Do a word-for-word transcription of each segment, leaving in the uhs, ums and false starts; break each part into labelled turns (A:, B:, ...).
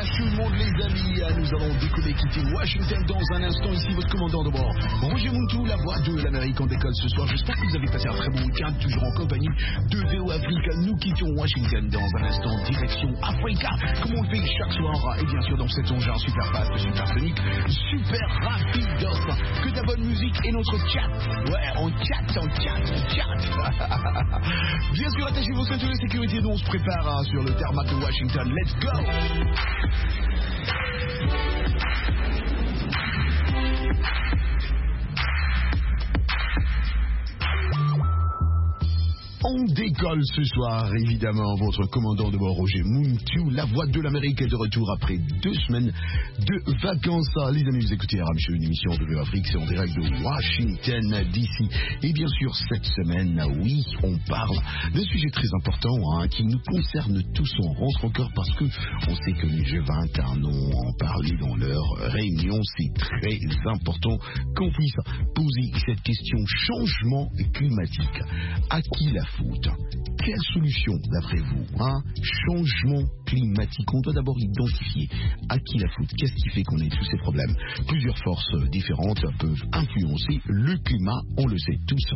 A: Yes, tout le monde les amis, nous allons décoller, quitter Washington dans un instant. Ici votre commandant de bord, Roger Muntou, la voix de l'Amérique en décolle ce soir. J'espère que vous avez passé un très bon week-end, toujours en compagnie de V O Africa. Nous quittons Washington dans un instant, direction Africa, comme on le fait chaque soir. Et bien sûr dans cet engin super fast, super sonique, super rapide, que de la bonne musique et notre chat. Ouais, on chat, on chat, on chat. Bien sûr, attachez vos ceintures de sécurité, nous on se prépare hein, sur le tarmac de Washington. Let's go! On décolle ce soir, évidemment, votre commandant de bord, Roger Muntou, la voix de l'Amérique est de retour après deux semaines de vacances. Les amis, vous écoutez R M C, une émission de V O Afrique, c'est en direct de Washington D C. Et bien sûr, cette semaine, oui, on parle d'un sujet très important hein, qui nous concerne tous. On rentre encore parce que on sait que les G vingt ont en parlé dans leur réunion. C'est très important qu'on puisse poser cette question. Changement climatique. À qui la faute? Quelle solution d'après vous hein? Changement climatique. On doit d'abord identifier à qui la faute. Qu'est-ce qui fait qu'on ait tous ces problèmes? Plusieurs forces différentes peuvent influencer le climat, on le sait tous.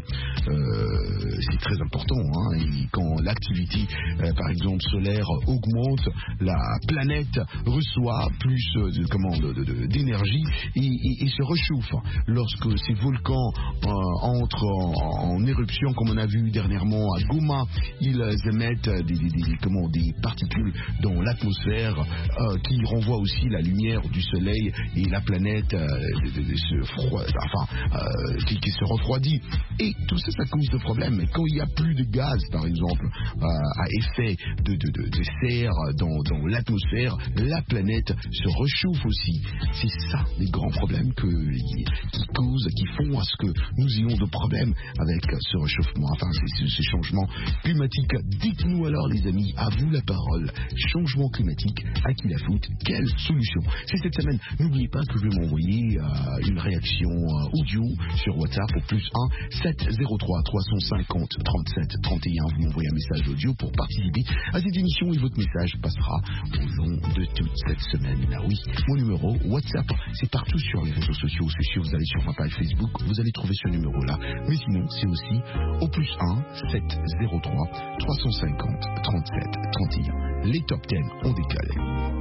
A: Euh, c'est très important. Hein? Et quand l'activité, euh, par exemple, solaire augmente, la planète reçoit plus de, comment, de, de, d'énergie et, et, et se réchauffe. Lorsque ces volcans euh, entrent en, en éruption, comme on a vu dernièrement à Goma, ils émettent des, des, des, comment, des particules dans l'atmosphère euh, qui renvoient aussi la lumière du soleil et la planète euh, de, de, de se froid, enfin, euh, qui, qui se refroidit. Et tout ça, ça cause de problèmes. Quand il n'y a plus de gaz, par exemple, euh, à effet de, de, de, de serre dans, dans l'atmosphère, la planète se réchauffe aussi. C'est ça les grands problèmes que, qui, qui causent, qui font à ce que nous ayons de problèmes avec ce réchauffement, enfin ces, ces changements climatiques. Dites-nous alors les amis, à vous la parole. Changement climatique, à qui la faute? Quelle solution? C'est cette semaine. N'oubliez pas que vous pouvez m'envoyer euh, une réaction euh, audio sur WhatsApp au plus un sept zéro trois trois cent cinquante trente-sept trente et un. Vous m'envoyez un message audio pour participer à cette émission et votre message passera au long de toute cette semaine. Là oui, mon numéro WhatsApp, c'est partout sur les réseaux sociaux. C'est sûr, vous allez sur ma page Facebook, vous allez trouver ce numéro là. Mais sinon, c'est aussi au plus un sept zéro trois trois cent cinquante trente-sept trente et un. Les top dix ont décalé.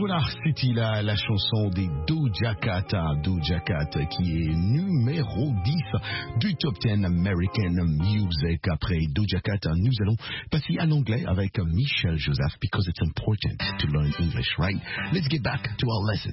A: Voilà, c'était la, la chanson des Doja Cat, Doja Cat qui est numéro dix du Top dix American Music. Après Doja Cat, nous allons passer à l'anglais avec Michel Joseph, because it's important to learn English, right? Let's get back to our lesson.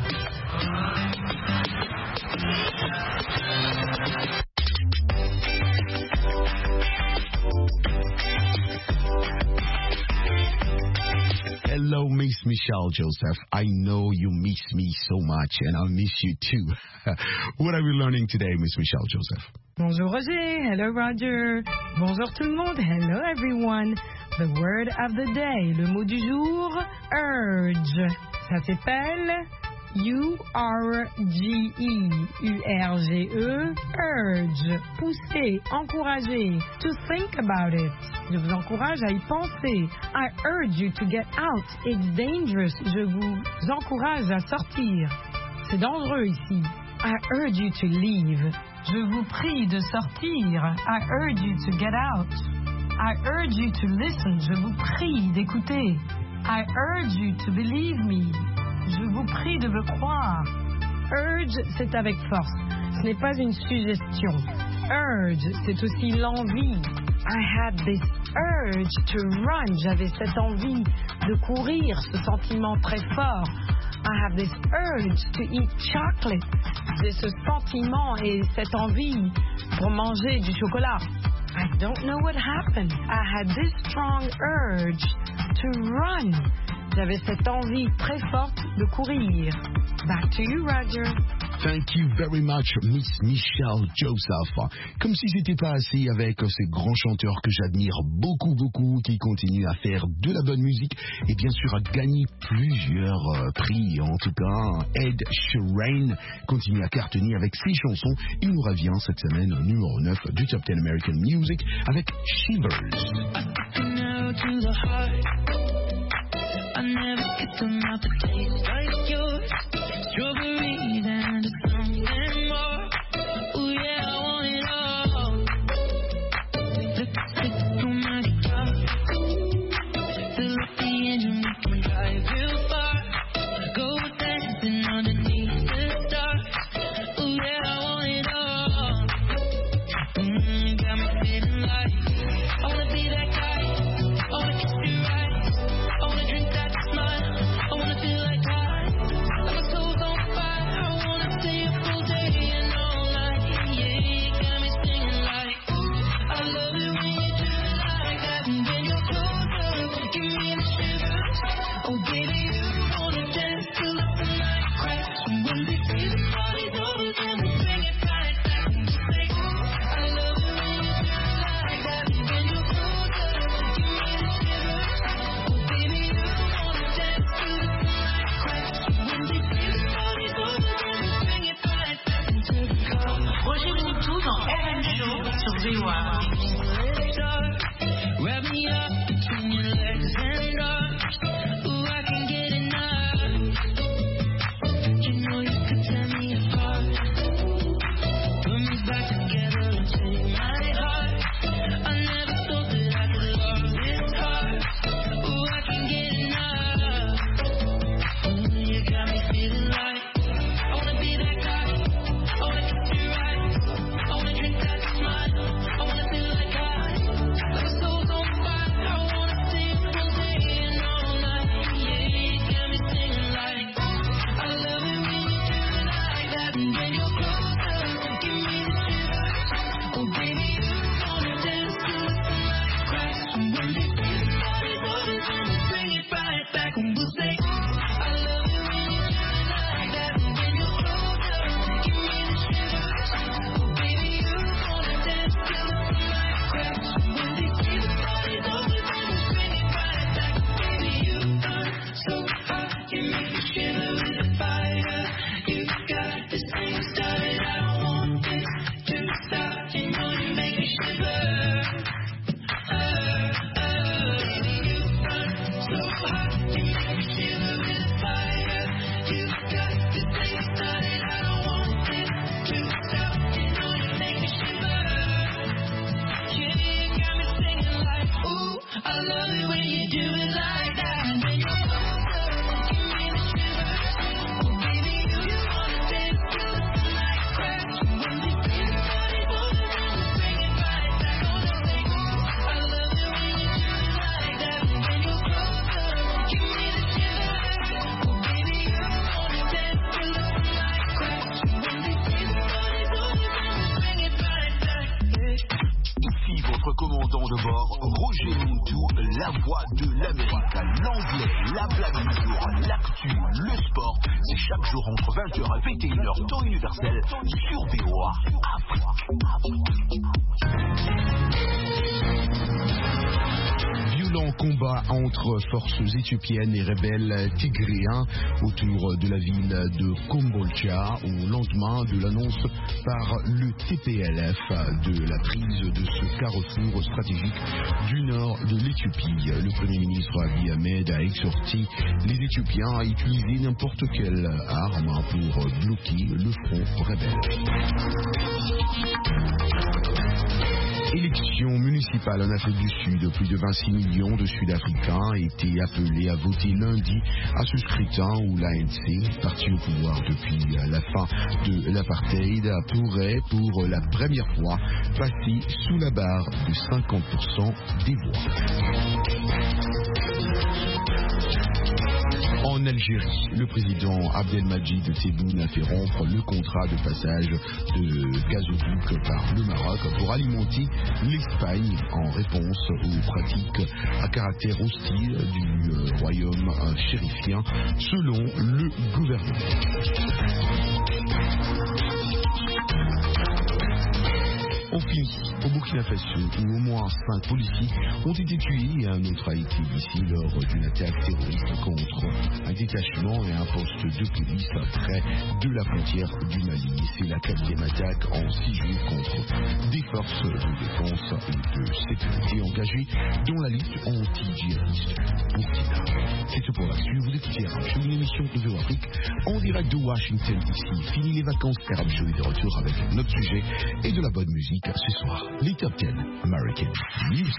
A: Hello, Miss Michelle Joseph. I know you miss me so much, and I miss you too. What are we learning today, Miss Michelle Joseph?
B: Bonjour Roger. Hello Roger. Bonjour tout le monde. Hello everyone. The word of the day. Le mot du jour, urge. Ça s'appelle U R G E. U R G E. Urge. Pousser, encourager. To think about it. Je vous encourage à y penser. I urge you to get out. It's dangerous. Je vous encourage à sortir. C'est dangereux ici. I urge you to leave. Je vous prie de sortir. I urge you to get out. I urge you to listen. Je vous prie d'écouter. I urge you to believe me. Je vous prie de me croire. Urge, c'est avec force. Ce n'est pas une suggestion. Urge, c'est aussi l'envie. I had this urge to run. J'avais cette envie de courir, ce sentiment très fort. I have this urge to eat chocolate. J'ai ce sentiment et cette envie pour manger du chocolat. I don't know what happened. I had this strong urge to run. J'avais cette envie très forte de courir. Back to you, Roger.
A: Thank you very much, Miss Michelle Joseph. Comme si c'était pas assez avec ces grands chanteurs que j'admire beaucoup, beaucoup, qui continuent à faire de la bonne musique et bien sûr à gagner plusieurs euh, prix. En tout cas, Ed Sheeran continue à cartonner avec ses chansons. Il nous revient cette semaine au numéro neuf du Top dix American Music avec Shivers.
C: I never get them out the taste like yours. Strawberries and something more. Ooh yeah, I want it all. Lipstick on my guitar. Fill up the engine, we can drive real far. Go dancing underneath the stars. Ooh yeah, I want it all. Mm, you got me feeling like I wanna be that guy. I wanna kiss you right. I wanna drink that smile. I wanna feel like I, like my soul's on fire. I wanna stay up all day and all night. Yeah, you got me singing like, ooh, I love it when you do it like that. And when you're closer, give me the shivers. Oh baby, you wanna dance till the night cracks. And when we see the party's over, then we bring it right back. And we say, ooh, I love it when you do it like that. And when you're closer, give me the shivers. Oh baby, you wanna dance till the night cracks. And when we see the party's over, then we bring it right back into the club.
D: Roger Moutou dans R M Show sur V O A.
C: Wrap me up between your legs and arms. Ooh, I can get enough. You know you could tear me apart. Put me back together and take my heart. I never thought that I could love this hard. Ooh, I can get enough. Ooh, you got me feeling like I wanna be that guy. I wanna kiss you right. I wanna drink that smile. I wanna feel like I, like my soul's on fire. I wanna stay up all day and
A: commandant de bord, Roger Montou, la voix de l'Amérique, l'anglais, la blague du jour, l'actu, le sport. C'est chaque jour entre vingt heures et vingt et une heures, temps universel, sur V O A Afrique. Violent combat entre forces éthiopiennes et rebelles tigréens autour de la ville de Kombolcha au lendemain de l'annonce par le T P L F de la prise de ce carrefour stratégique du nord de l'Éthiopie. Le Premier ministre Abiy Ahmed a exhorté les Éthiopiens à utiliser n'importe quelle arme pour bloquer le front rebelle. Élection municipale en Afrique du Sud. Plus de vingt-six millions de Sud-Africains étaient appelés à voter lundi à ce scrutin où l'A N C, parti au pouvoir depuis la fin de l'apartheid, pourrait pour la première fois passer sous la barre de cinquante pour cent des voix. En Algérie, le président Abdelmadjid Tebboune a fait rompre le contrat de passage de gazoduc par le Maroc pour alimenter l'Espagne en réponse aux pratiques à caractère hostile du royaume chérifien, selon le gouvernement. On finit au Burkina Faso où au moins cinq policiers ont été tués et un autre a été blessé lors d'une attaque terroriste contre un détachement et un poste de police près de la frontière du Mali. C'est la quatrième attaque en six jours contre des forces de défense et de sécurité engagées dans la lutte anti-djihadiste Burkina. C'est tout pour l'actu. Vous écoutez Arab Show, une émission de V O Afrique en direct de Washington D C. Fini les vacances, Arab Show est de retour avec notre sujet et de la bonne musique. Ce soir, les Top dix American Music.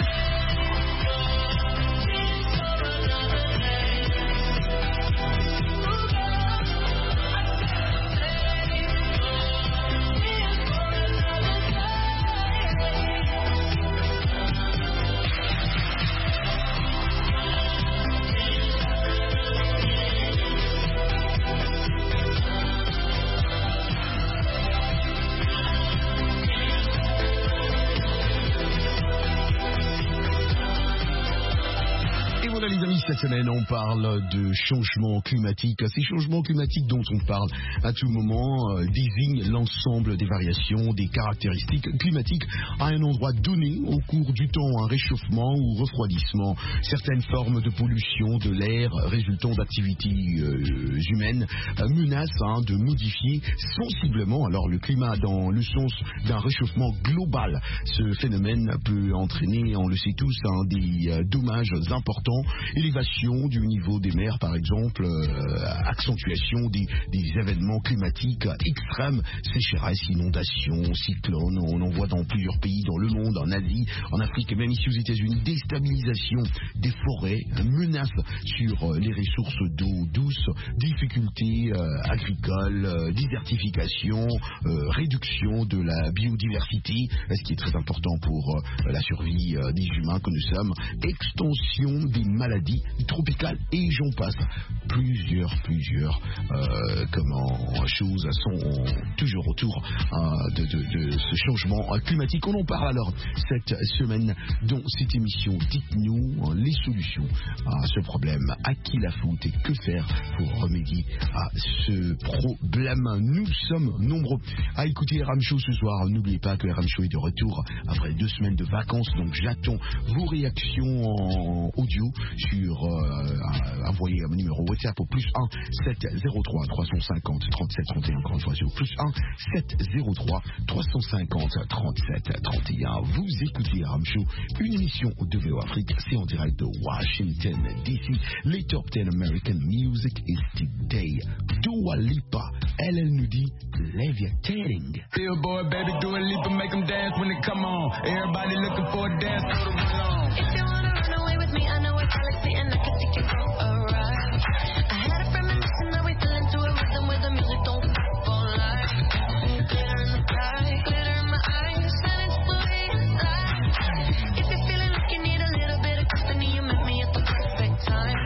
A: Cette semaine, on parle de changement climatique. Ces changements climatiques dont on parle à tout moment euh, désignent l'ensemble des variations, des caractéristiques climatiques à un endroit donné au cours du temps, un réchauffement ou refroidissement. Certaines formes de pollution de l'air résultant d'activités euh, humaines euh, menacent hein, de modifier sensiblement alors le climat dans le sens d'un réchauffement global. Ce phénomène peut entraîner, on le sait tous, hein, des euh, dommages importants. Élévation du niveau des mers, par exemple, euh, accentuation des, des événements climatiques extrêmes, sécheresse, inondations, cyclones, on en voit dans plusieurs pays dans le monde, en Asie, en Afrique et même ici aux États-Unis, déstabilisation des forêts, menace sur euh, les ressources d'eau douce, difficultés euh, agricoles, euh, désertification, euh, réduction de la biodiversité, ce qui est très important pour euh, la survie euh, des humains que nous sommes, extension des maladies tropicales et j'en passe. Plusieurs, plusieurs euh, comment, choses sont toujours autour euh, de, de, de ce changement climatique. On en parle alors cette semaine dans cette émission. Dites-nous euh, les solutions à ce problème. À qui la faute et que faire pour remédier à ce problème? Nous sommes nombreux à écouter R M Show ce soir. N'oubliez pas que R M Show est de retour après deux semaines de vacances. Donc j'attends vos réactions en audio sur euh, envoyez un numéro WhatsApp au plus un sept zéro trois trois cent cinquante trente-sept trente et un. Encore une fois, c'est au plus un sept zéro trois trois cent cinquante trente-sept trente et un. Vous écoutez R M Show, une émission de V O Afrique. C'est en direct de Washington D C. Les Top dix American Music is today. Dua Lipa, elle, elle nous dit Levitating.
E: Billboard, baby, do a leap and make them dance when they come on. Everybody looking for a dance, throw the run on.
C: If you wanna run away with me, I know a galaxy and I can take you for a ride. I had a premonition that we fell into a rhythm where the music don't stop all night. Glitter in the sky, glitter in my eyes, shining so inside. If you're feeling like you need a little bit of company, you met me at the perfect time.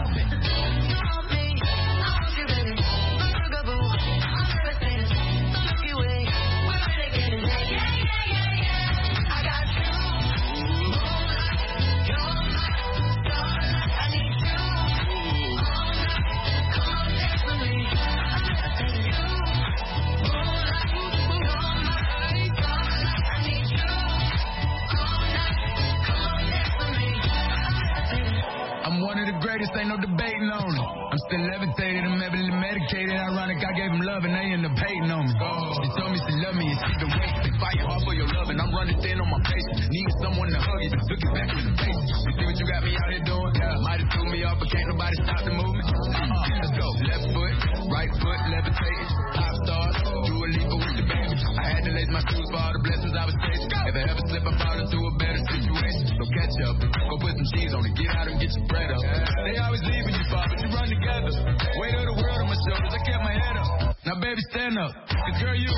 C: You want me, I want you, baby. Unforgettable, I'm devastated. The Milky Way, we're renegading. Yeah, yeah, yeah, yeah, yeah. I got you.
E: greatest, ain't no debating on it. I'm still levitated, I'm heavily medicated. Ironic, I gave him love and they end up hating on me. She told me she love me and she been waiting. They fighting hard for your love and I'm running thin on my patience. Needing someone to hug you, took it back to the basics. You see what you got me out here doing? Yeah, might have threw me off, but can't nobody stop the movement. Uh-huh. Let's go, left foot, right foot, levitating. Top stars, do a leap with the baby. I had to lace my shoes for all the blessings I was chasing. If I ever slip, I fall into a better situation. So catch up, go put some cheese on it, get out and get your bread up. They always leaving you far, but you run together. Weight of the world on my shoulders, I kept my head up. Now baby, stand up, cause girl, you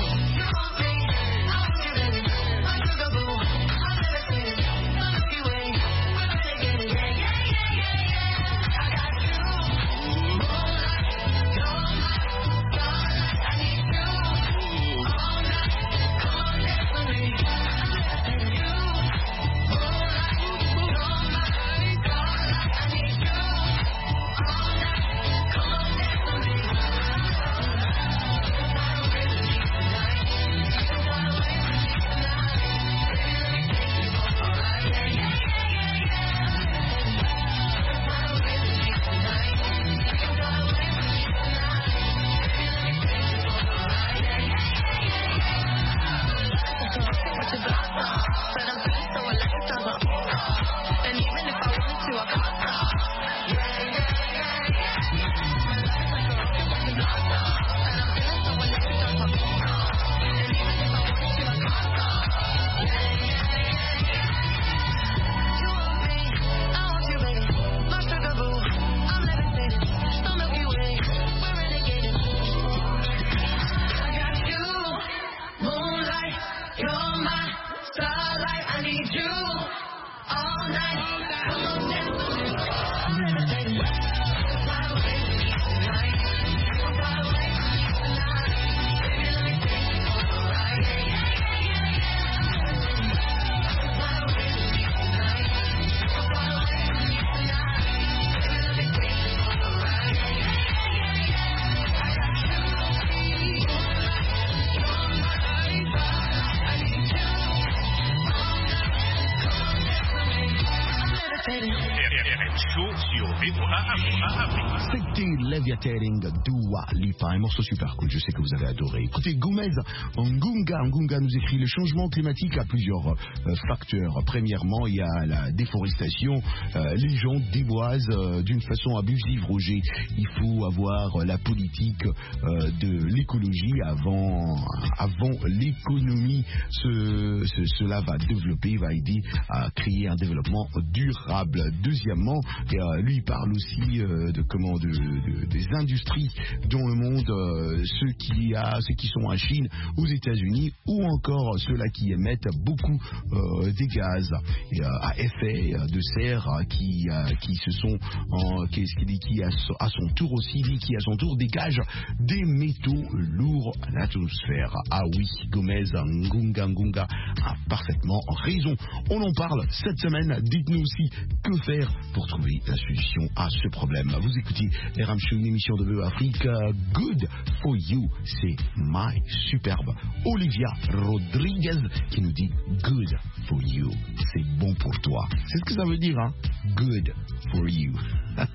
A: C'était Levitating Dua Lipa, un morceau super cool, je sais que vous avez adoré. Écoutez, Gomez Ngunga, Ngunga nous écrit: le changement climatique a plusieurs euh, facteurs. Premièrement, il y a la déforestation. Euh, les gens déboisent euh, d'une façon abusive, Roger. Il faut avoir la politique euh, de l'écologie avant, avant l'économie. Ce, ce, cela va développer, va aider à créer un développement durable. Deuxièmement, et, euh, lui parle aussi euh, de comment de, de, des industries dans le monde, euh, ceux qui a, ceux qui sont en Chine, aux États-Unis, ou encore ceux-là qui émettent beaucoup euh, des gaz et, euh, à effet de serre qui euh, qui se sont en, qui, qui à, à son tour aussi qui à son tour dégagent des métaux lourds à l'atmosphère. Ah oui, Gomez Ngunga Ngunga a parfaitement raison. On en parle cette semaine. Dites-nous aussi que faire pour trouver la solution à ce problème. Vous écoutez R M Show, une émission de Veo Afrique. Good for you, c'est my superbe Olivia Rodriguez qui nous dit good for you, c'est bon pour toi. C'est ce que ça veut dire, hein? Good for you.
C: Good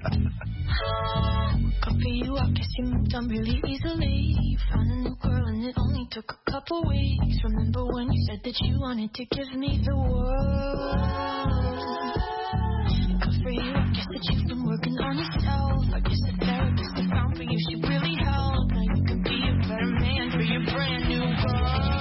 C: for you, I guess you moved on really easily. You found a new girl and it only took a couple weeks. Remember when you said that you wanted to give me the world? Good for you, I guess that you've been working on yourself. I guess the therapist I found for you should really help. Now you can be a better man for your brand new girl.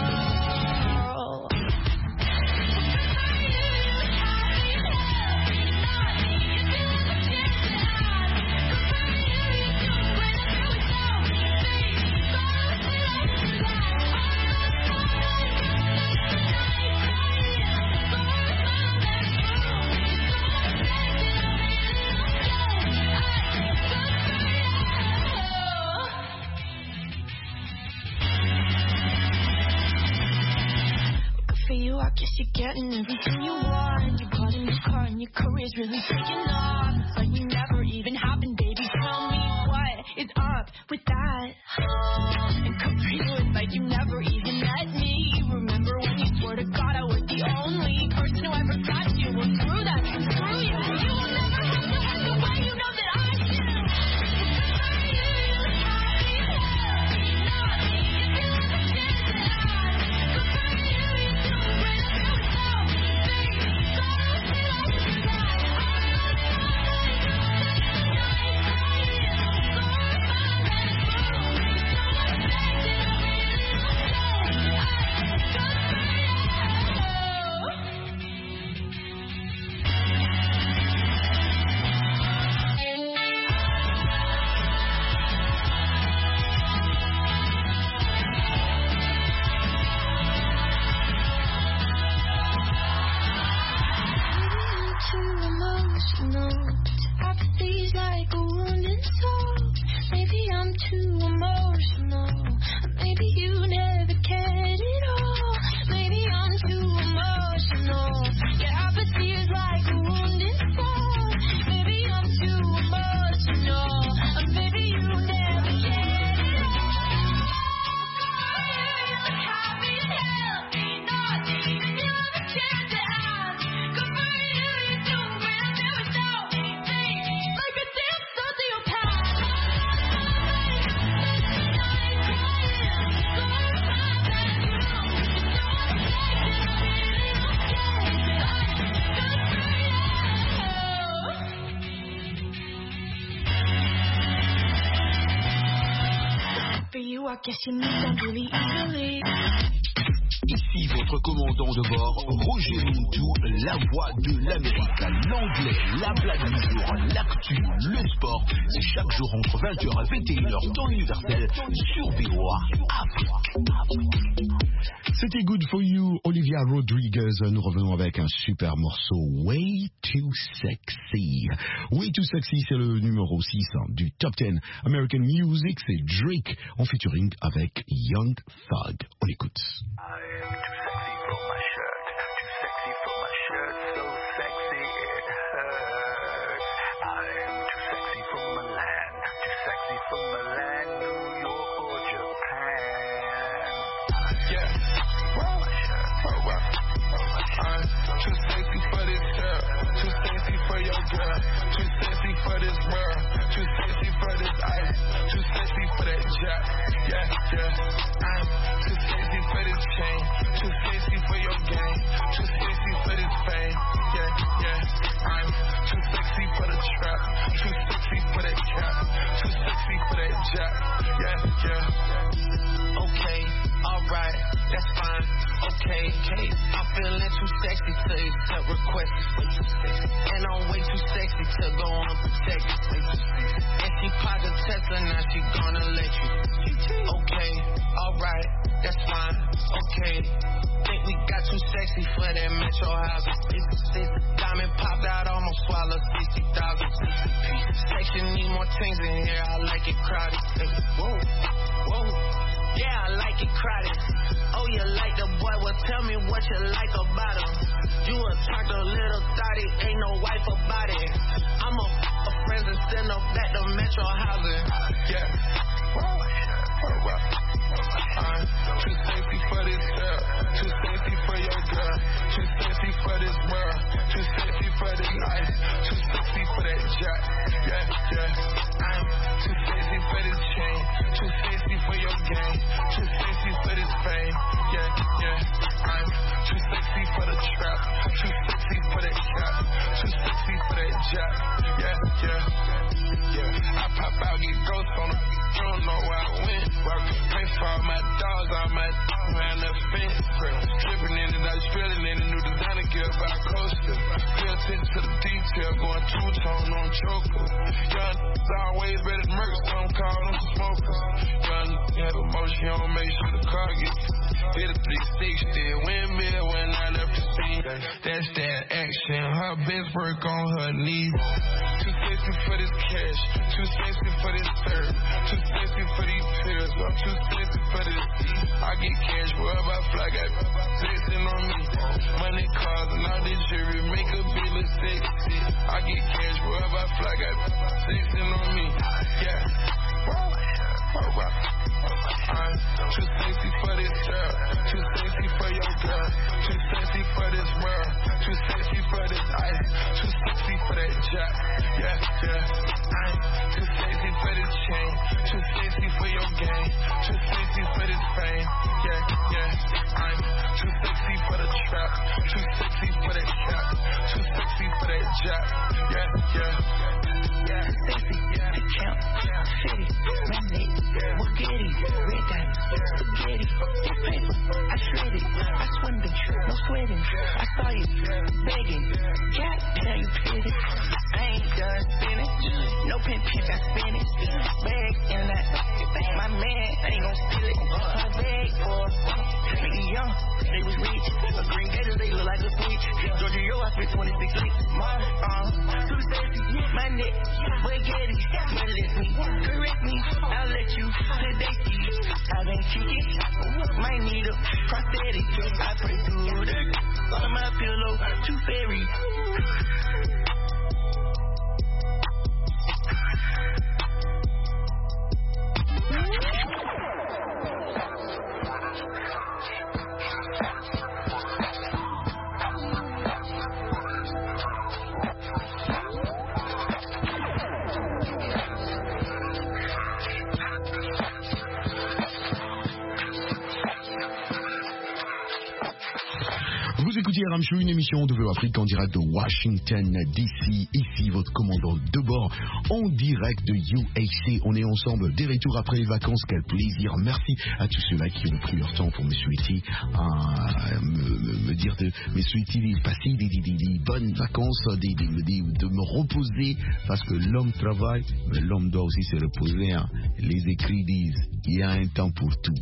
C: I guess you're getting everything you want. You bought a new car and your career's really taking off. It's like you never even happened, baby. Tell me what is up with that? And good for you, it's like you never even met me. Remember when you swore to God I was the only person who ever got you? Well, screw that, screw you. You will never have to have the way you know that I walk, yeah, she moves on really easily.
A: Ici votre commandant de bord, Roger Muntu, la voix de l'Amérique, l'anglais, la blague du jour, l'actu, le sport. C'est chaque jour entre vingt heures et vingt et une heures temps universel sur V O A Afrique. C'était Good For You, Olivia Rodriguez. Nous revenons avec un super morceau, Way Too Sexy. Way Too Sexy, c'est le numéro six du Top dix American Music. C'est Drake en featuring avec Young Thug. On écoute.
F: I am too sexy for my shirt, too sexy for my shirt, so sexy it hurts. I am too sexy for Milan, too sexy for Milan, New York or Japan.
E: Yeah,
F: For my shirt,
E: oh well. I'm too sexy for this girl, too sexy for your girl, too sexy for this world, too sexy for this ice, too sexy for that jet. Yeah, yeah. I'm too sexy for this chain, too sexy for your game, too sexy for this fame. Yeah, yeah. I'm too sexy for the trap, too sexy for that cap, too sexy for that jet. Yeah, yeah. Okay, alright, that's fine. Okay, okay. I'm feeling too sexy to accept requests. And I'm way too sexy to go unprotected. And she popped a Tesla, now she gonna let you. Okay, alright, that's fine. Okay, think we got too sexy for that metro house. Diamond popped out, almost swallowed sixty thousand. Section need more things in here, I like it crowded. Whoa, whoa. Yeah, I like it crowded. Oh, you like the boy? Well, tell me what you like about him. You a turned a little thotty, ain't no wife about it. I'm a f*** a friends and send them back to Metro housing. Yeah. Oh, well. I'm too sexy for this girl, too sexy for your girl, too sexy for this world, too sexy for this life, too sexy for that jet. Yeah, yeah. I'm too sexy for this chain, too sexy for your game, too sexy for this fame. Yeah, yeah. I'm too sexy for the trap, too sexy for that cap, too sexy for that jet. Yeah, yeah. Yeah, I pop out, get ghosts on them. You don't know where I went. Work, pay for all my dogs, all my around the fence. Dripping in it, I was feeling in it. New designer gear by coaster. Pay attention to the detail, going two tone on choker. Young always better than merch, don't call them smokers. Young have emotion, don't make sure the car gets hit a three sixty. Windmill when I left the scene. That's that action. Her best work on her knees. Too sexy for this cash, too sexy for this third, too sexy for these pills. I'm too sexy for this. I get cash wherever I fly, got flexing on me. Money, cars, and all this jewelry make a bill look sexy. I get cash wherever I fly, got flexing on me. Yeah. Alright. I'm too sexy for this girl, too sexy for your girl, too sexy for this world, too sexy for this ice, too sexy for that jet. Yeah, yeah. I'm too sexy for this chain, too sexy for your game, too sexy for this fame. Yeah, yeah. I'm too sexy for the trap, too sexy for that cap, too sexy for that jet. Yeah, yeah.
F: yeah, sexy, yeah, count, city, money, spaghetti, red diamond, spaghetti, it's paper, I shred it, I swindle, no sweating, I saw you begging, God damn you pity, I ain't done spinning, no pin pinch, I spin it, bag in that, my man ain't gon' steal it, my bag for, nigga young, they was rich, a green gators, they look like a switch, Georgia, yo, I spent twenty-six licks, my, uh, too sexy, my neck, spaghetti, molest me, correct me, I'll let you sedate me. I've been kicking, might need a prosthetic. I pray through the on my pillow, too fairy.
A: Vous écoutez R M Show, une émission de V O Afrique en direct de Washington D C. Ici votre commandant de bord en direct de U A C. On est ensemble des retours après les vacances. Quel plaisir. Merci à tous ceux-là qui ont pris leur temps pour me souhaiter, euh, me, me, me dire de me souhaiter de passer des, des, des, des bonnes vacances, des, des, des, de me reposer parce que l'homme travaille, mais l'homme doit aussi se reposer. Hein. Les écrits disent il y a un temps pour tout.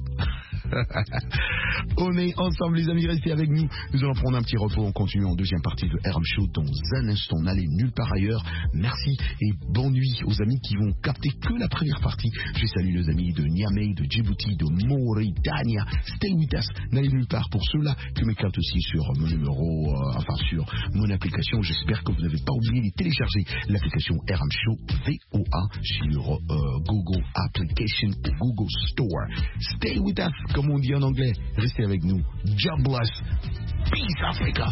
A: On est ensemble les amis, restez avec nous. Nous allons prendre un petit repos. On continue en deuxième partie de R M Show dans un instant. N'allez nulle part ailleurs. Merci et bonne nuit aux amis qui vont capter que la première partie. Je salue les amis de Niamey, de Djibouti, de Mauritanie. Stay with us. N'allez nulle part. Pour ceux-là qui me captent aussi sur mon numéro, euh, enfin sur mon application, j'espère que vous n'avez pas oublié de télécharger l'application R M Show V O A sur euh, Google Application ou Google Store. Stay with us, comme on dit en anglais. Restez avec nous. God bless. Peace Africa.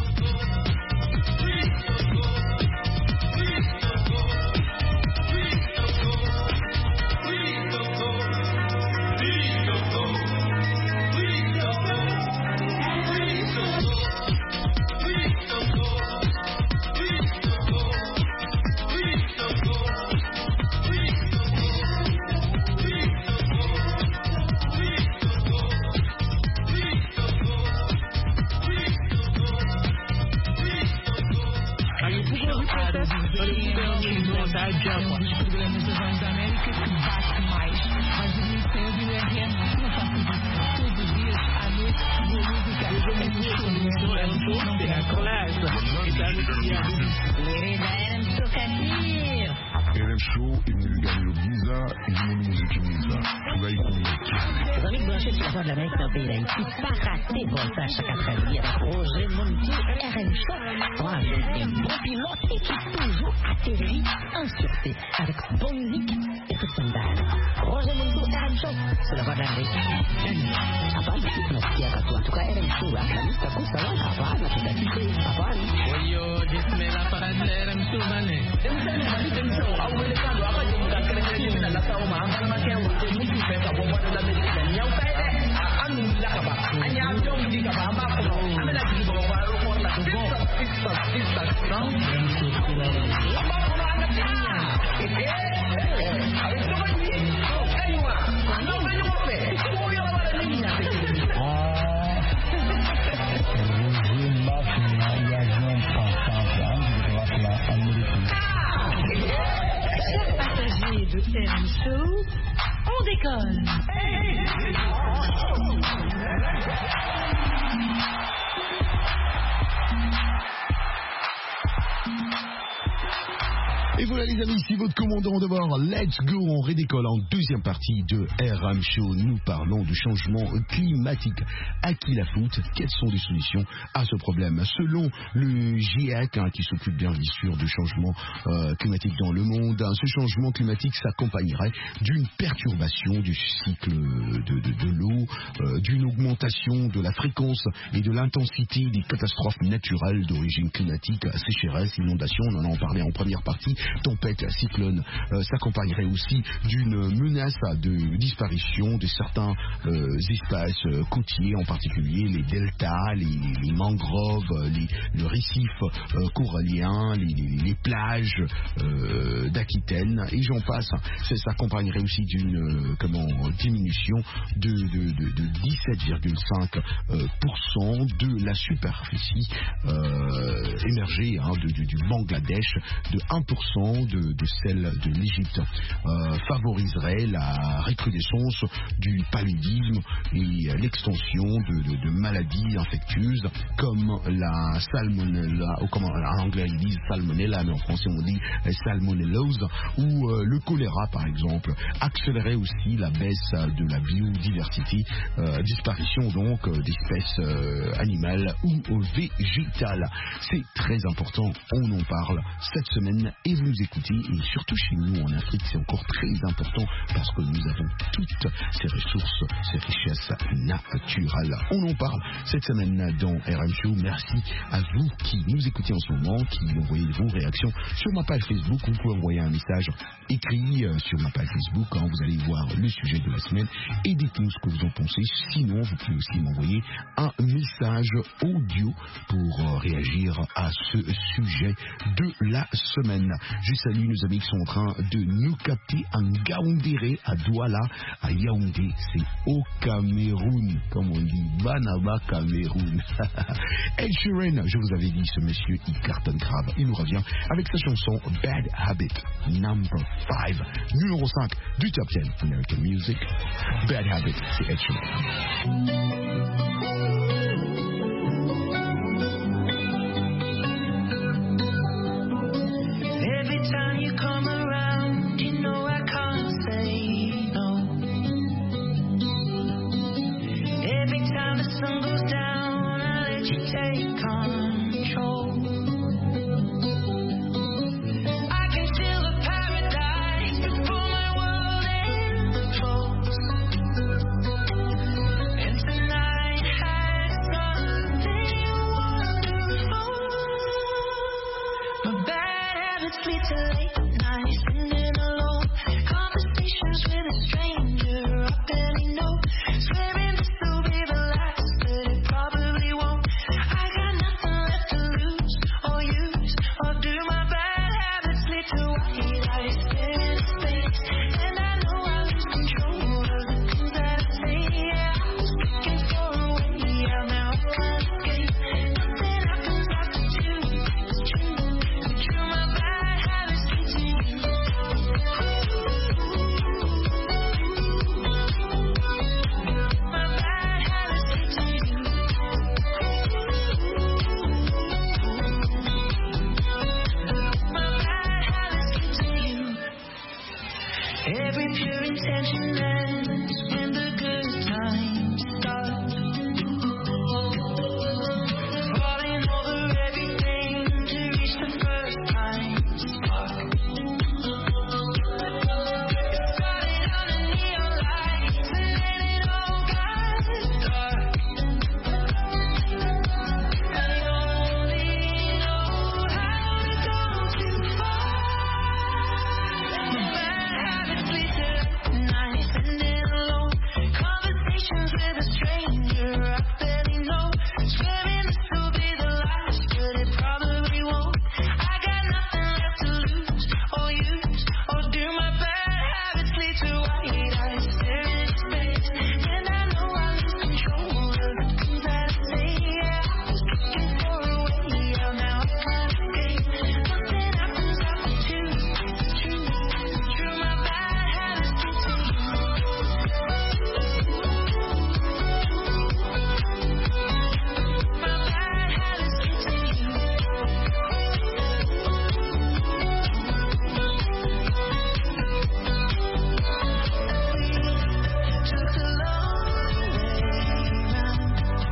A: R M Show est venu gagner le visa et je me musique visa. Tu vas y convaincre.
G: Les amis branchés sur la voie de l'Amérique dans le pays d'Haïti, pas rater voltage chaque après-midi avec Roger Monti, R M Show. Moi, j'ai un bon pilote et qui toujours atterrit en sûreté avec bonne musique et toute son dalle. Roger Monti, R M Show, sur la voie de l'Amérique. Apaan sih Nokia kata en tout cas R M Show lah. Kami takut salah apaan lah kita kita apaan.
H: Oyo, dismela para R M Show mana?
G: R M Show, awal kalau apa yang bukan kerja kita nak tahu mah, kalau macam Roger Monti pesta buat buat dalam Amerika ni yang saya anu lah apa? Hanya jom di kapal apa pun. Anda lagi bawa baru pun tak go. Sisa sisa sound. Lama pun anda punya. Eh, habis tu kan ni. Kayuwa. Nak main apa? Semua yang ada ni. Ah. Roger Mafia ya jom pasang di kapal Amerika.
B: Chers passagers de R M Show, on décolle.
A: Et voilà les amis, ici votre commandant de bord. Let's go, on redécolle en deuxième partie de R M Show. Nous parlons du changement climatique. À qui la faute? Quelles sont les solutions à ce problème? Selon le GIEC, hein, qui s'occupe bien sûr du changement euh, climatique dans le monde, hein, ce changement climatique s'accompagnerait d'une perturbation du cycle de, de, de l'eau, euh, d'une augmentation de la fréquence et de l'intensité des catastrophes naturelles d'origine climatique, sécheresse, inondation, on en a parlé en première partie, tempête, cyclone, euh, s'accompagnerait aussi d'une menace de disparition de certains euh, espaces euh, côtiers, en particulier les deltas, les, les mangroves, les, le récif euh, corallien, les, les, les plages euh, d'Aquitaine, et j'en passe. Ça s'accompagnerait aussi d'une euh, comment, diminution de, de, de, de dix-sept virgule cinq pour cent de la superficie euh, émergée hein, de, de, du Bangladesh, de un pour cent De, de celle de l'Égypte, euh, favoriserait la recrudescence du paludisme et l'extension de, de, de maladies infectieuses comme la salmonella, ou comme en anglais ils disent salmonella, mais en français on dit salmonellose, ou euh, le choléra par exemple, accélérerait aussi la baisse de la biodiversité, euh, disparition donc d'espèces euh, animales ou végétales. C'est très important, on en parle cette semaine et vous nous écoutez, et surtout chez nous en Afrique, c'est encore très important parce que nous avons toutes ces ressources, ces richesses naturelles. On en parle cette semaine dans R M Show. Merci à vous qui nous écoutez en ce moment, qui envoyez vos réactions sur ma page Facebook. Vous pouvez envoyer un message écrit euh, sur ma page Facebook. Hein, vous allez voir le sujet de la semaine et dites-nous ce que vous en pensez. Sinon, vous pouvez aussi m'envoyer un message audio pour euh, réagir à ce sujet de la semaine. Je salue nos amis qui sont en train de nous capter à Ngaoundéré, à Douala, à Yaoundé. C'est au Cameroun, comme on dit, Banaba Cameroun. Ed Sheeran, je vous avais dit, ce monsieur, il cartonne grave. Il nous revient avec sa chanson Bad Habit, number five, numéro cinq du Top dix American Music. Bad Habit, c'est Ed Sheeran.
F: Every time you come around, you know I can't say no. Every time the sun goes down, I let you take control. I can feel a paradise before my world implodes. And tonight has something wonderful. My bad habits lead to late nights, spending alone. Conversations with a stranger I barely know. Swearing this will be the last, but it probably won't. I got nothing left to lose or use or do. My bad habits lead to white eyes, stare into space, and I know I lose control of the things that I say. Yeah, I was looking for a way out, now I can't escape. Nothing happens after two. It's true, it's true. My bad habits lead to you. My bad habits lead to you. My bad habits lead to you. Every pure intention ends when the good times start. Falling over everything to reach the first time spark. It started under neon lights and then it all got dark. I only know how to go too far. My bad habits lead to nights spending alone. Conversations with a stranger I barely know. Swearing this will be the last, but it probably won't. I got nothing left to lose or use or do. My bad habits lead to white eyes, staring into space, and I know I lose control of the things that I say. Yeah, I was looking for a way out, now I can't escape. Nothing happens after two. It's true, it's true. My bad habits lead to you. My bad habits lead to you. Took a long way round,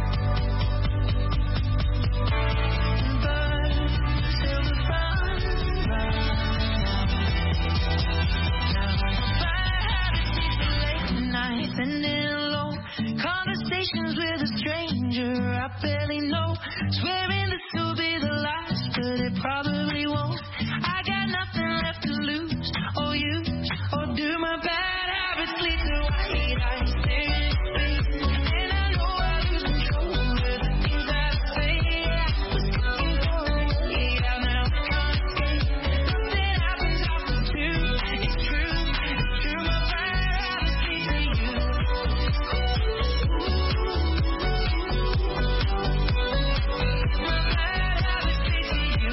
F: but still the fun ran out. Now my bad habits lead to late nights spending alone. Conversations with a stranger I barely know. Swearing this will be the last, but it probably won't. I got nothing left to lose or use or do. My bad habits lead to white eyes, staring into space, and I know I lose control of the things that I say. Yeah, I was looking for a way out, now I can't escape. Nothing happens after two. It's true, it's true. My bad habits lead to you. My bad habits lead to you.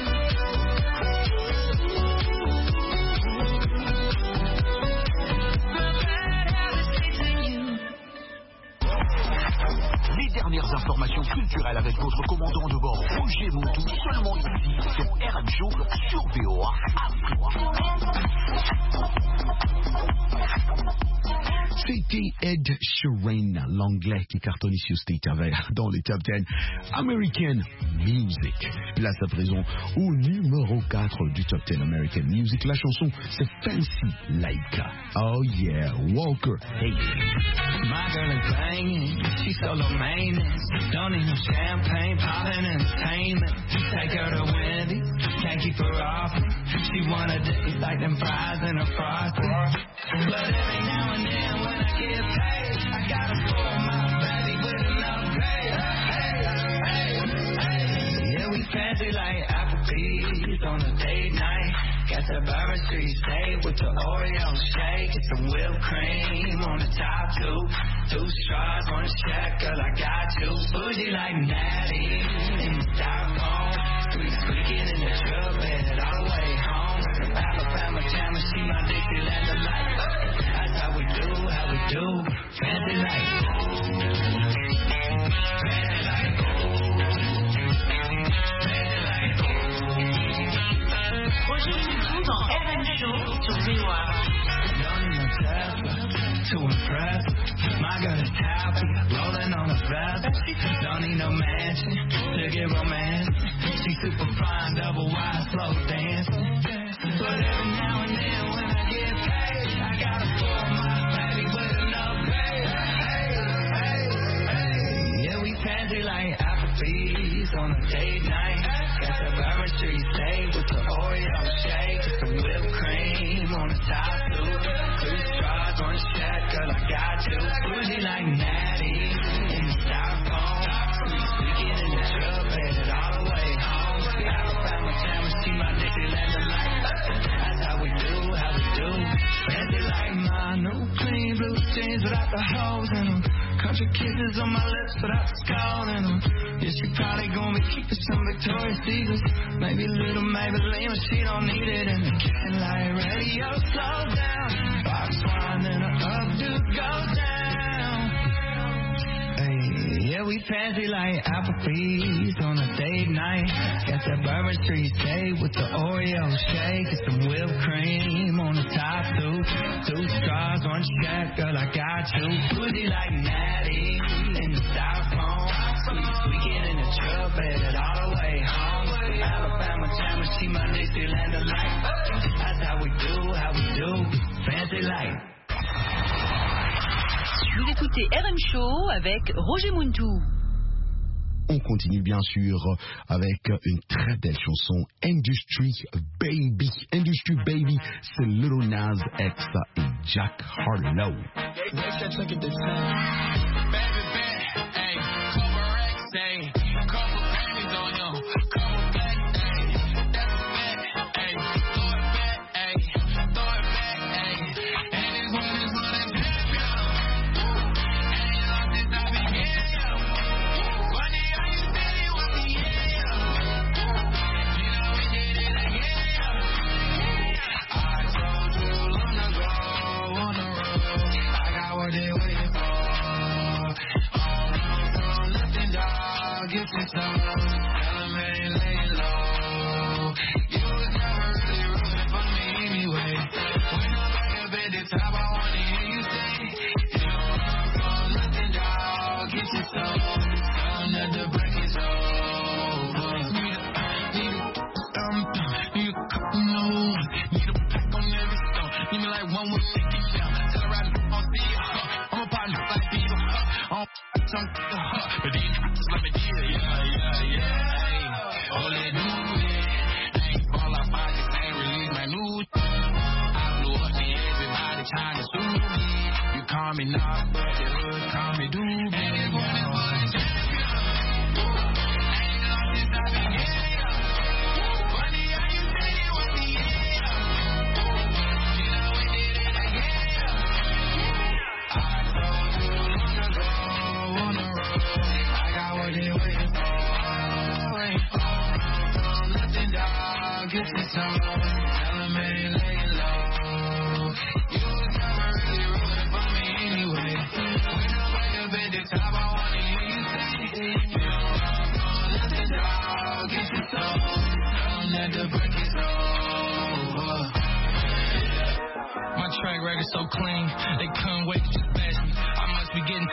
F: My bad habits lead to you.
I: Les dernières informations culturelles avec votre commandant de bord Roger Moutou, seulement ici sur R M Show sur V O A Afrique.
A: C'était Ed Sheeran, l'anglais qui cartonne ici au State Avert dans les top dix American Music. Place à présent au numéro quatre du top dix American Music. La chanson, c'est Fancy Like. Oh yeah, Walker Hayes.
F: My girl is banging, she's solo maintenance. Don't need no champagne, poppin' entertainment. Take her to Wendy's, can't keep her off me. She wanna date like them fries in her frosty. But every now and then when I get paid, I gotta spoil my baby with enough pay. Hey, hey, hey. Yeah, we fancy like Applebee's on a date night. Got the Bourbon Street steak with the Oreo shake. Get some whipped cream on the top two. Two straws, one check, girl, I got you. Bougie like Natty in the styrofoam. Sweet squeaking in the truck bed all the way home. Alabama jam, she my Dixieland delight. That's how we do, how we do. Fancy like. Fancy like.
D: Aujourd'hui, tout dans R M Show sur V O R.
F: To impress, my girl is happy, rolling on a vest. Don't need no mansion to get romantic. She's super fine, double wide, slow dancing. But every now and then when I get paid, I gotta spoil my baby with enough pay. Hey, hey, hey. Yeah, we fancy like Applebee's on a date night. Got the Bourbon Street steak with the Oreo shake. Some whipped cream on the top two. Two straws, one check, girl, I got you. Bougie like Natty in the styrofoam. Sweet squeaking in the truck bed all the way home. Alabama jam, she my Dixieland delight. That's how we do, how we do. Fancy like my new clean blue jeans without the holes in them. Country kisses on my lips without the skull in them. Yeah, she probably gonna be keeping some Victoria's Secrets. Maybe a little Maybelline, but she don't need it. And the kitchen light radio slow down. Box wine and a updo goes down. Hey, yeah, we fancy like Applebee's on a date night. Got that Bourbon Street steak with the Oreo shake. Get some whipped cream on the top two. Two straws, one check, girl, I got you. Bougie like Natty in the styrofoam. Sweet squeaking in the truck bed all the way home. Alabama jam, she my Dixieland delight. That's how we do, how we do. Fancy like.
J: Vous écoutez R M Show avec Roger Muntou.
A: On continue bien sûr avec une très belle chanson, Industry Baby. Industry Baby, c'est Lil Nas X et Jack Harlow.
H: So clean, they couldn't wait to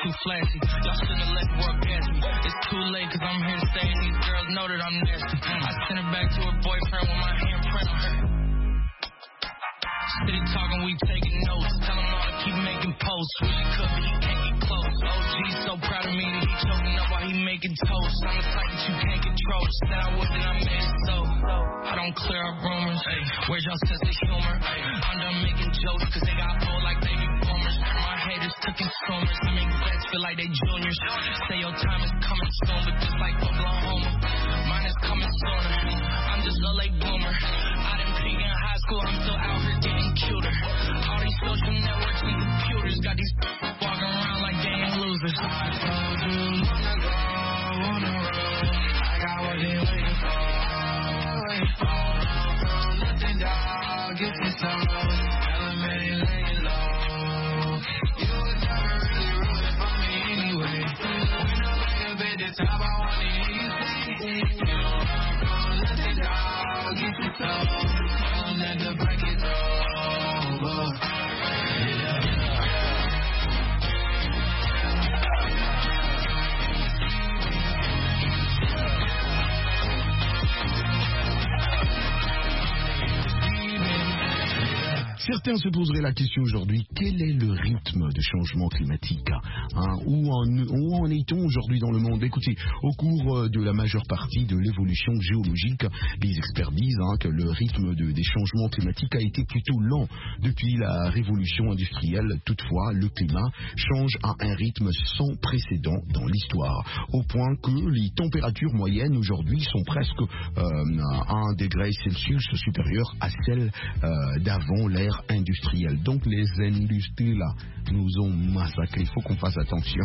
H: too flashy. Y'all shouldn't have let work gas me. It's too late cause I'm here to stay and these girls know that I'm nasty. I sent her back to her boyfriend with my handprint on her. City talking, we taking notes. Tell him all to keep making posts. Really could, but he can't get close. O G's so proud of me that he choking up while he making toast. I'm the type that you can't control. Just said I would, then I made it so. I don't clear up rumors. Ay, where's y'all sense of humor? Ay, I'm done making jokes cause they got old like baby boomers. My haters took consumers. I make vets feel like they juniors. Say your time is coming soon, but just like Oklahoma, mine is coming sooner. I'm just a late bloomer. I didn't peak in high school, I'm still out here getting cuter. All these social networks and computers got these walking around like they ain't losers. I told you long ago, on the road, I got what they waiting for. Waiting for, from nothing, dog, get this soul. Elevated, laying low. You was never really rooting for me anyway. When I'm like up at the top, I wanna hear you say, you don't run from nothing, dog, get this soul. Tell them that the break is over.
A: Certains se poseraient la question aujourd'hui, quel est le rythme de changement climatique, hein? Où en, où en est-on aujourd'hui dans le monde? Écoutez, au cours de la majeure partie de l'évolution géologique, les experts disent hein, que le rythme de, des changements climatiques a été plutôt lent depuis la révolution industrielle. Toutefois, le climat change à un rythme sans précédent dans l'histoire, au point que les températures moyennes aujourd'hui sont presque euh, à un degré Celsius supérieur à celles euh, d'avant l'ère industrielle. Donc les industries là nous ont massacrés. Il faut qu'on fasse attention.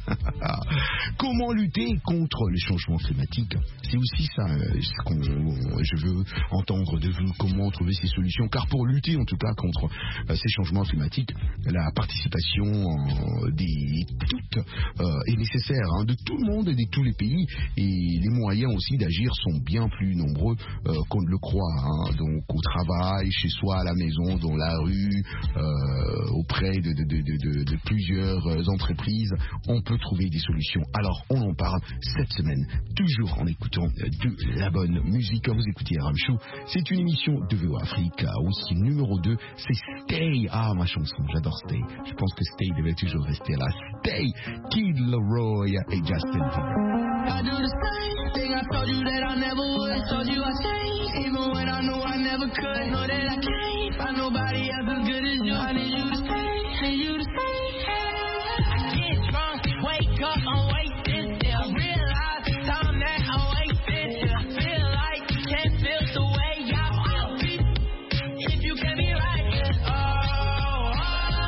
A: Comment lutter contre les changements climatiques? C'est aussi ça euh, ce qu'on je veux entendre de vous. Comment trouver ces solutions? Car pour lutter en tout cas contre euh, ces changements climatiques, la participation euh, des toutes euh, est nécessaire hein, de tout le monde et de tous les pays, et les moyens aussi d'agir sont bien plus nombreux euh, qu'on ne le croit. Hein. Donc au travail, chez soi, à la maison, dans la rue, euh, auprès de, de, de, de, de plusieurs entreprises, on peut trouver des solutions. Alors on en parle cette semaine, toujours en écoutant de la bonne musique. Vous écoutez R M Show, c'est une émission de V O Afrique. Aussi numéro deux, c'est Stay. Ah, ma chanson, j'adore Stay. Je pense que Stay devait toujours rester là. Stay, Kid Laroi et Justin Bieber.
C: I do the same thing I told you that I never would. Told you I changed, even when I knew I never could. Know that I can't find nobody else as good as you. I need you to stay, need you to stay. I get drunk, wake up, I'm wasted. I realize the time that I wasted. I feel like you can't feel the way I feel. If you can be right, oh, oh, oh,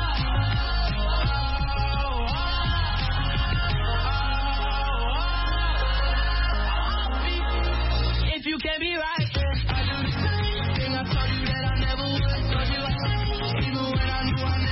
C: oh, oh. If you can be right, I do the same thing I told you that I never would. Told you I changed, even when I knew I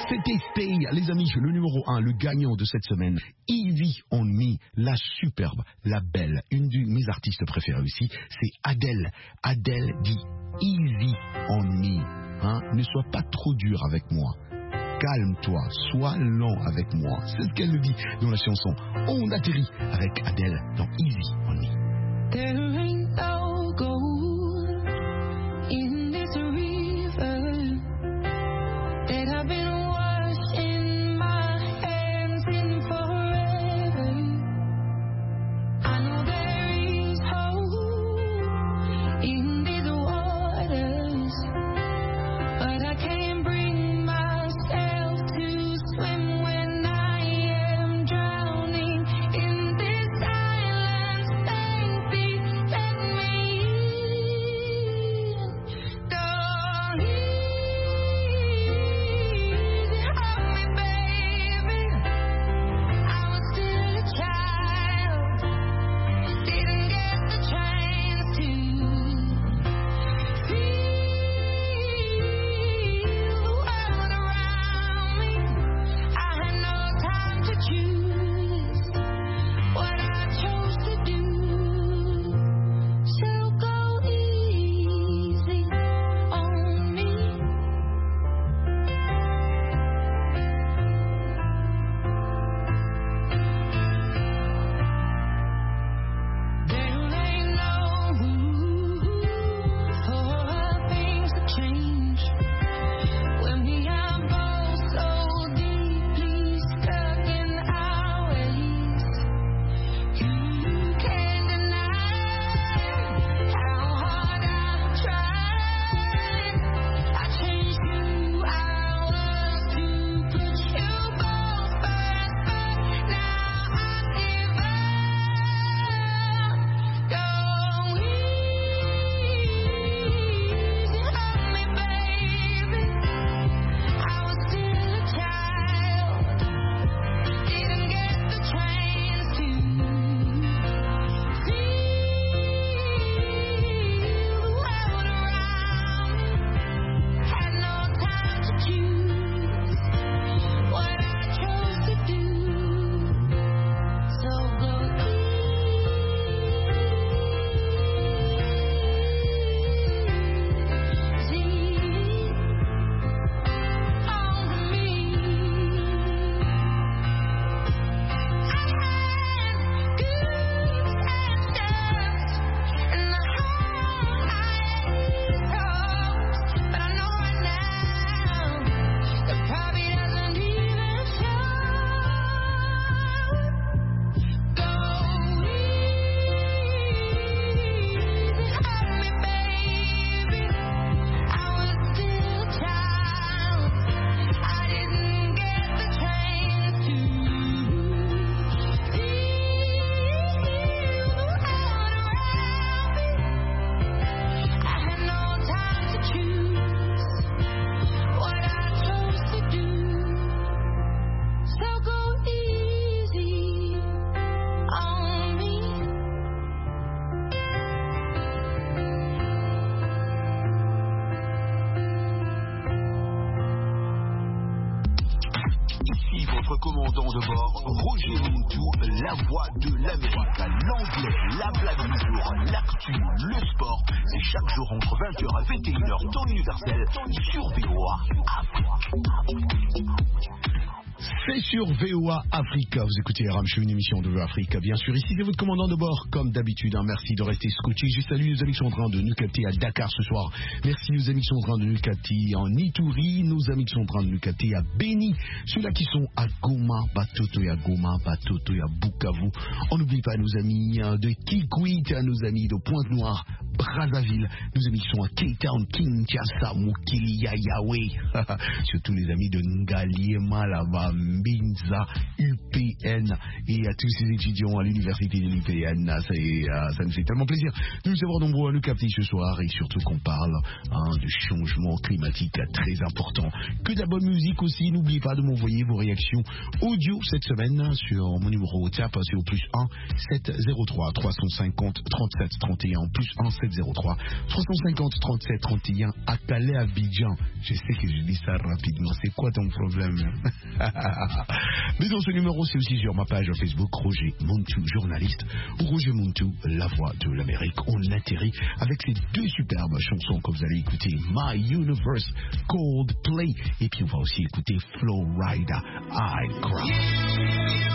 A: C'était Stay, les amis, le numéro un, le gagnant de cette semaine. Easy on Me, la superbe, la belle, une de mes artistes préférés aussi, c'est Adele. Adele dit Easy on Me. Hein? Ne sois pas trop dur avec moi. Calme-toi, sois lent avec moi. C'est ce qu'elle dit dans la chanson. On atterrit avec Adele dans Easy on Me.
C: There ain't no gold in this river that I've been washing my hands in forever. I know there is hope in these waters, but I can't bring myself to swim when I am drowning in this silence. Thank thee, let me in. Don't easy on me, baby. I was still a child, didn't get the chance to feel the world around me. I had no time to choose what I chose to do. So go easy on me. There ain't no room for things to change when we are both so deeply stuck in our ways. You can't deny how hard I tried. I changed who I was to put you both first, but now I give up. Go easy on me, baby. I was still a child, didn't get the chance to feel the world around me. Had no time to choose what I chose to do. So go easy on me. I had goods and stuff, and I had hopes, but I know right now that probably doesn't even show. Go easy on me, baby. I was still a child, I didn't get the chance to feel the world around me. I had no time to choose what I chose to do. So go easy on me.
I: Ici votre commandant de bord, Roger Muntou, la voix de l'Amérique. L'anglais, la blague du jour, l'actu, le sport. C'est chaque jour entre vingt heures et vingt et une heures temps universel sur V O A Afrique.
A: C'est sur V O A Africa. Vous écoutez R M Show, une émission de V O A Africa. Bien sûr, ici c'est votre commandant de bord, comme d'habitude. Hein. Merci de rester scotché. Je salue nos amis qui sont en train de nous capter à Dakar ce soir. Merci nos amis qui sont en train de nous capter en Ituri. Nos amis qui sont en train de nous capter à Beni. Ceux-là qui sont à Goma, Batoto et à Goma, Batoto et à Bukavu. On n'oublie pas nos amis de Kikwit, nos amis de Pointe-Noire, Brazzaville. Nos amis qui sont à Cape Town, Kinshasa, Mukili, Yayawe. Surtout les amis de Ngaliema là-bas. Minza U P N et à tous ces étudiants à l'université de l'U P N. Ça, est, euh, ça nous fait tellement plaisir de nous avoir nombreux à nous capter ce soir et surtout qu'on parle hein, de changement climatique très important. Que de la bonne musique aussi. N'oubliez pas de m'envoyer vos réactions audio cette semaine sur mon numéro WhatsApp, c'est au plus un sept zéro trois trois cent cinquante trente-sept trente et un, plus un sept zéro trois trois cent cinquante trente-sept trente et un à Calais, Abidjan. Je sais que je dis ça rapidement, c'est quoi ton problème? Mais dans ce numéro, c'est aussi sur ma page Facebook Roger Muntu, journaliste, ou Roger Muntu, la voix de l'Amérique. On atterrit avec ces deux superbes chansons que vous allez écouter, My Universe, Coldplay, et puis on va aussi écouter Florida, I Cry.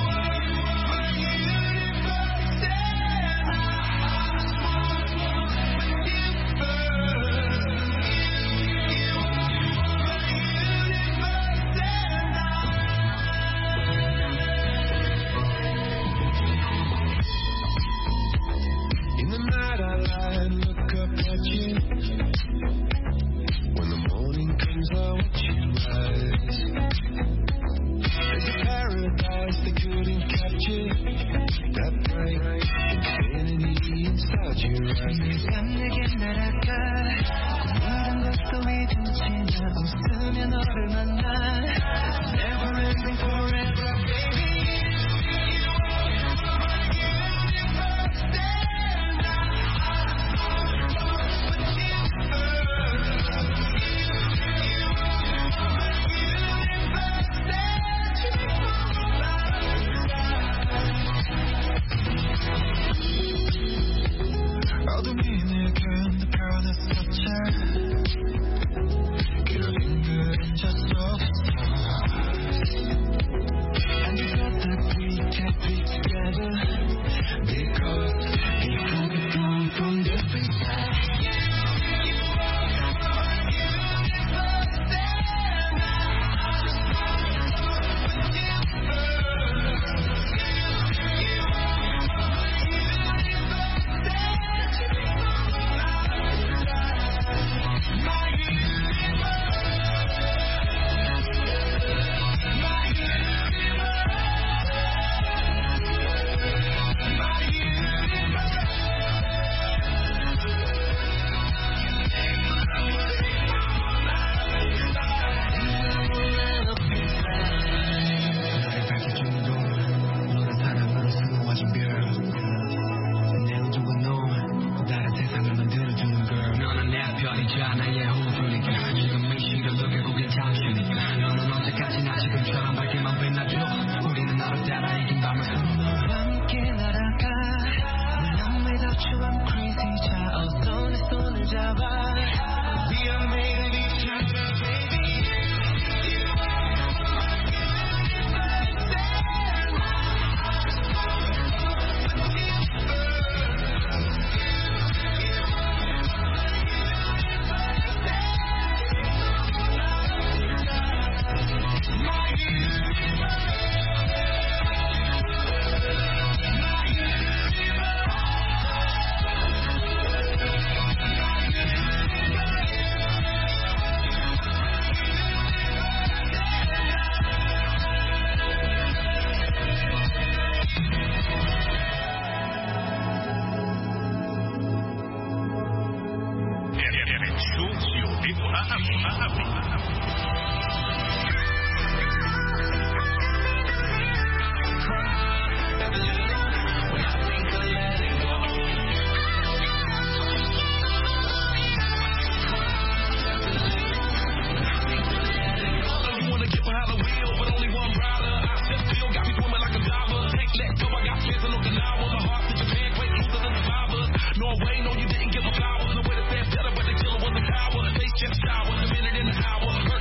K: Norway, no, you didn't get my flowers. The way the fast better, but the killer was a coward. Face just sour, a minute in the hour.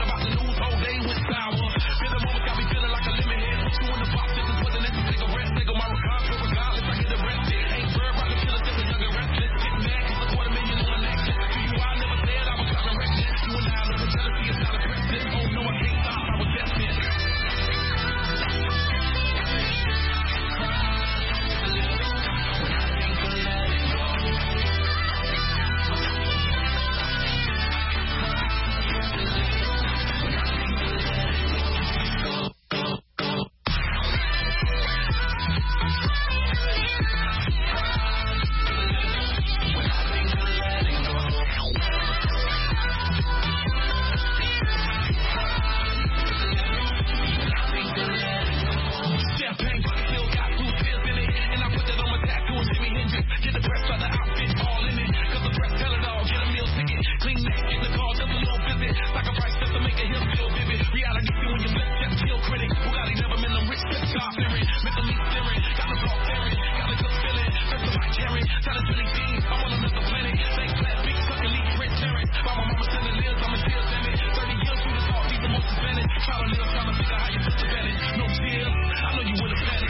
H: try to live, trying to figure how you put the belly. No tears, I know you would have panicked.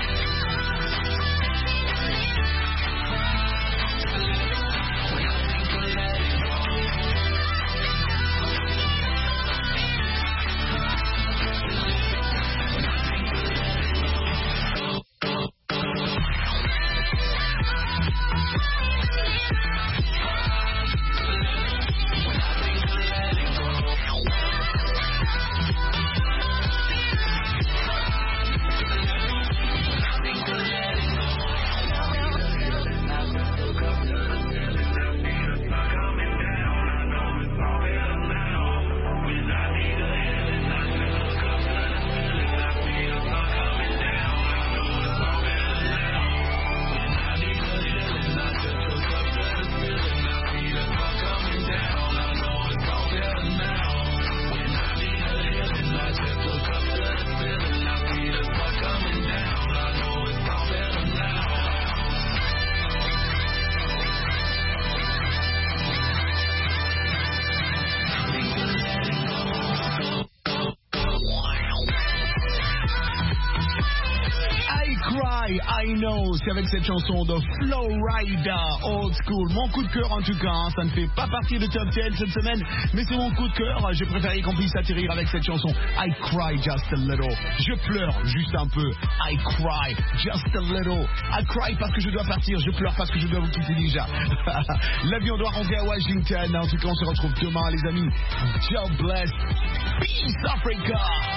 A: I Know, c'est avec cette chanson de Flow Rida, Old School. Mon coup de cœur en tout cas, hein, ça ne fait pas partie de Top dix cette semaine, mais c'est mon coup de cœur. J'ai préféré qu'on puisse atterrir avec cette chanson I Cry Just a Little. Je pleure juste un peu. I Cry Just a Little. I Cry parce que je dois partir, je pleure parce que je dois vous quitter déjà. L'avion doit rentrer à Washington. En tout cas, on se retrouve demain les amis. God bless. Peace Africa.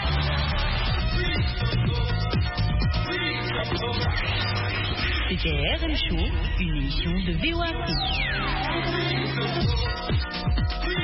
J: C'était R M Show, une émission de V O A Afrique.